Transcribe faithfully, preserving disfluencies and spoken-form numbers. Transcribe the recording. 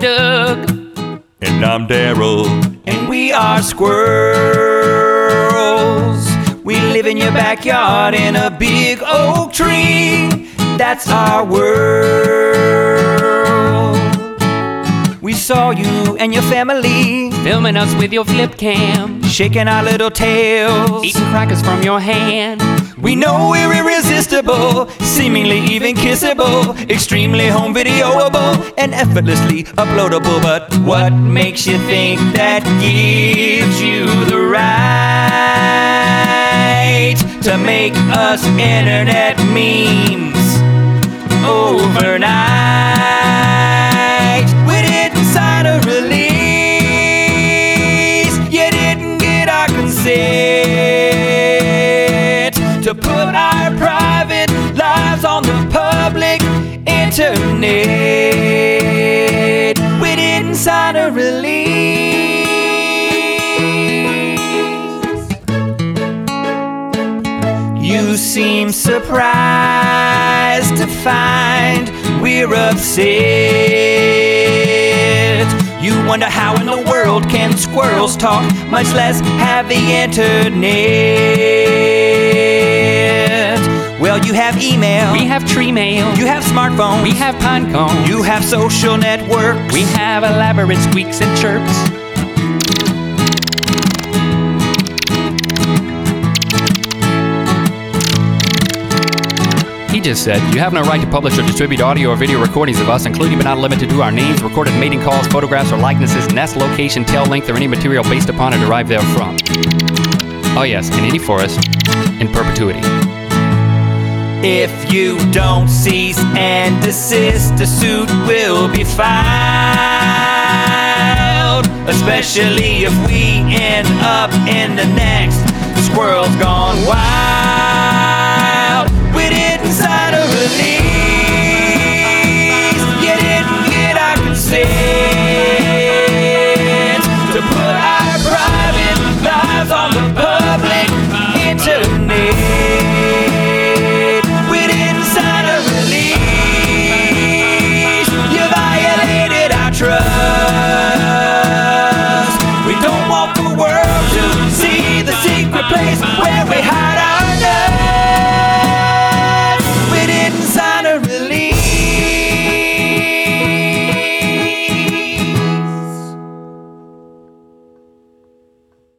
Doug. And I'm Daryl. And we are squirrels. We live in your backyard in a big oak tree. That's our world. We saw you and your family Filming us with your flip cam, shaking our little tails, eating crackers from your hand. We know we're irresistible, seemingly even kissable, extremely home videoable, and effortlessly uploadable. But what makes you think that gives you the right to make us internet memes overnight? We didn't sign a release, you didn't get our consent to put our private lives on the public internet. We didn't sign a release. You seem surprised to find we're upset. You wonder how in the world can squirrels talk, much less have the internet. Well, you have email, We have tree mail, you have smartphones, we have pine cones, you have social networks, we have elaborate squeaks and chirps. He just said, you have no right to publish or distribute audio or video recordings of us, including but not limited to our names, recorded mating calls, photographs or likenesses, nest location, tail length, or any material based upon or derived therefrom. Oh yes, in any forest, in perpetuity. If you don't cease and desist, a suit will be filed, especially if we end up in the next Squirrels Gone Wild. We didn't sign a release,